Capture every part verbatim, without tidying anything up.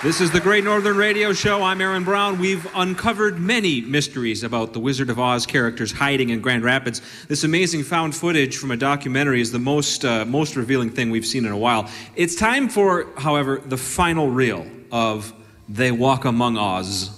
This is the Great Northern Radio Show. I'm Aaron Brown. We've uncovered many mysteries about the Wizard of Oz characters hiding in Grand Rapids. This amazing found footage from a documentary is the most uh, most revealing thing we've seen in a while. It's time for, however, the final reel of They Walk Among Oz.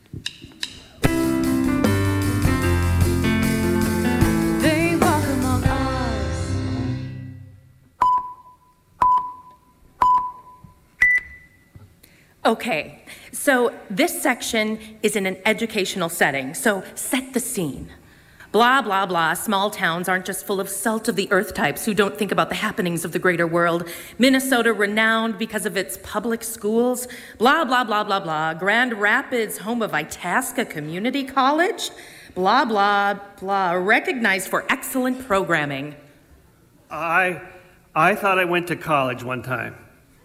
Okay, so this section is in an educational setting, so set the scene. Blah, blah, blah, small towns aren't just full of salt-of-the-earth types who don't think about the happenings of the greater world. Minnesota renowned because of its public schools. Blah, blah, blah, blah, blah. Grand Rapids, home of Itasca Community College. Blah, blah, blah, recognized for excellent programming. I, I thought I went to college one time.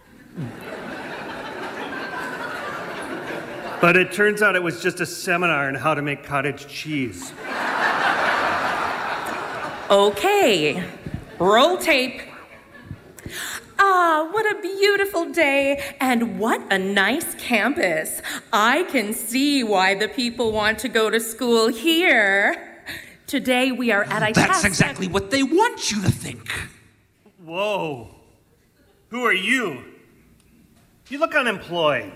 But it turns out it was just a seminar on how to make cottage cheese. Okay, roll tape. Ah, what a beautiful day, and what a nice campus. I can see why the people want to go to school here. Today we are at Itasca. That's exactly what they want you to think. Whoa. Who are you? You look unemployed.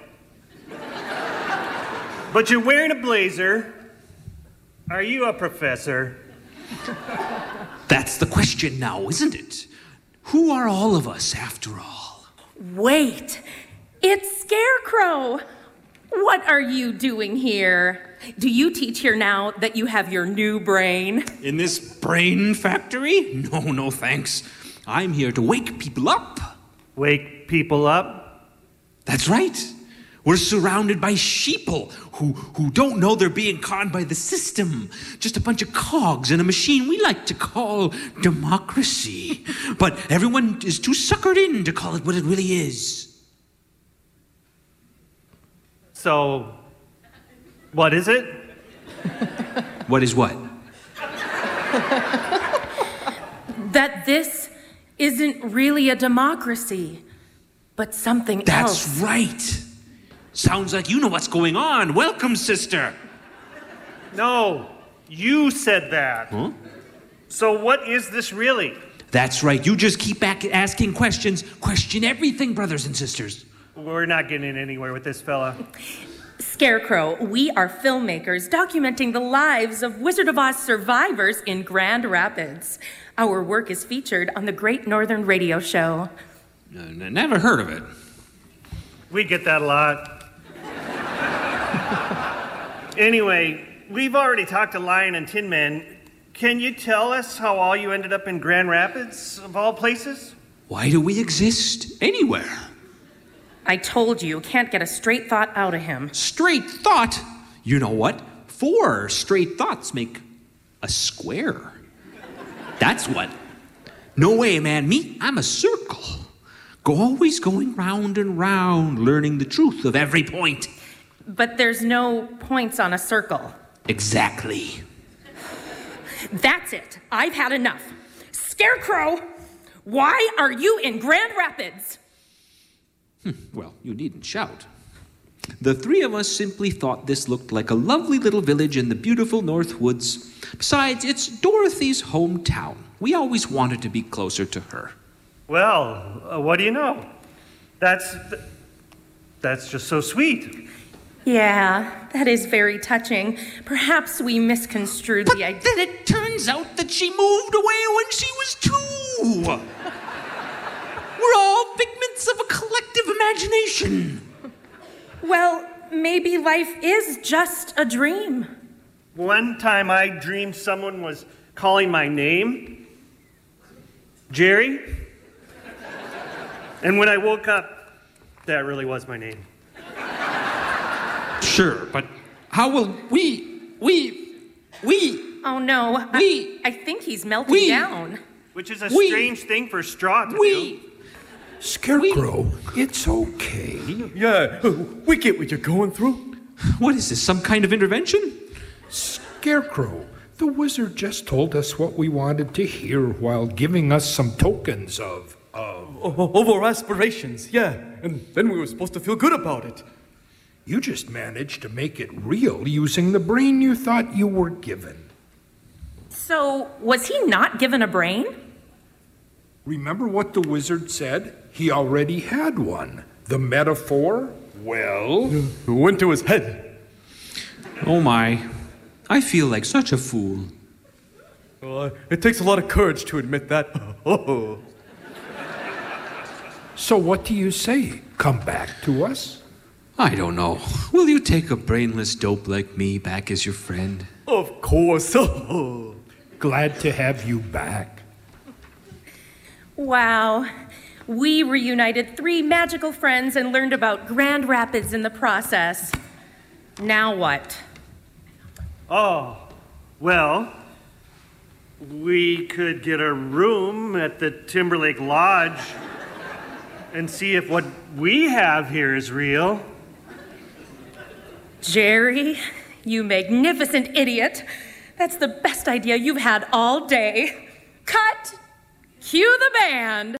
But you're wearing a blazer. Are you a professor? That's the question now, isn't it? Who are all of us, after all? Wait, it's Scarecrow. What are you doing here? Do you teach here now that you have your new brain? In this brain factory? No, no thanks. I'm here to wake people up. Wake people up? That's right. We're surrounded by sheeple who, who don't know they're being conned by the system. Just a bunch of cogs in a machine we like to call democracy. But everyone is too suckered in to call it what it really is. So, what is it? What is what? That this isn't really a democracy, but something That's else. That's right. Sounds like you know what's going on. Welcome, sister. No, you said that. Huh? So what is this really? That's right. You just keep back asking questions. Question everything, brothers and sisters. We're not getting anywhere with this fella. Scarecrow, we are filmmakers documenting the lives of Wizard of Oz survivors in Grand Rapids. Our work is featured on the Great Northern Radio Show. Uh, never heard of it. We get that a lot. Anyway, we've already talked to Lion and Tin Man. Can you tell us how all you ended up in Grand Rapids, of all places? Why do we exist anywhere? I told you, can't get a straight thought out of him. Straight thought? You know what? Four straight thoughts make a square. That's what. No way, man. Me, I'm a circle. Go always going round and round, learning the truth of every point. But there's no points on a circle. Exactly. That's it. I've had enough. Scarecrow, why are you in Grand Rapids? Hmm, well, you needn't shout. The three of us simply thought this looked like a lovely little village in the beautiful North Woods. Besides, it's Dorothy's hometown. We always wanted to be closer to her. Well, uh, what do you know? That's, th- that's just so sweet. Yeah, that is very touching. Perhaps we misconstrued but the idea. Then it turns out that she moved away when she was two. We're all figments of a collective imagination. Well, maybe life is just a dream. One time I dreamed someone was calling my name, Jerry. And when I woke up, that really was my name. Sure, but how will we, we, we... Oh no, we, I, I think he's melting we, down. Which is a we, strange thing for Straw to we, do. Scarecrow, we, it's okay. Yeah, we get what you're going through. What is this, some kind of intervention? Scarecrow, the wizard just told us what we wanted to hear while giving us some tokens of O- Over our aspirations, yeah. And then we were supposed to feel good about it. You just managed to make it real using the brain you thought you were given. So, was he not given a brain? Remember what the wizard said? He already had one. The metaphor? Well, It went to his head. Oh my. I feel like such a fool. Well, uh, it takes a lot of courage to admit that. Oh. so what do you say? Come back to us? I don't know. Will you take a brainless dope like me back as your friend? Of course. Oh. Glad to have you back. Wow. We reunited three magical friends and learned about Grand Rapids in the process. Now what? Oh, well, we could get a room at the Timberlake Lodge and see if what we have here is real. Jerry, you magnificent idiot. That's the best idea you've had all day. Cut! Cue the band!